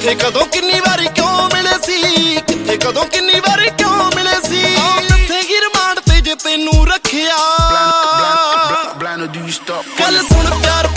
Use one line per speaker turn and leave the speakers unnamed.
ਕਿੱਥੇ ਕਦੋਂ ਕਿੰਨੀ ਵਾਰੀ ਕਿਉਂ ਮਿਲੇ ਸੀ, ਕਿੱਥੇ ਕਦੋਂ ਕਿੰਨੀ ਵਾਰੀ ਕਿਉਂ ਮਿਲੇ ਸੀ। ਦੱਸੇਗੀ ਰਿਮਾਂਡ ਤੇ ਜੇ ਤੈਨੂੰ ਰੱਖਿਆ। ਗੱਲ ਸੁਣ ਪਿਆਰ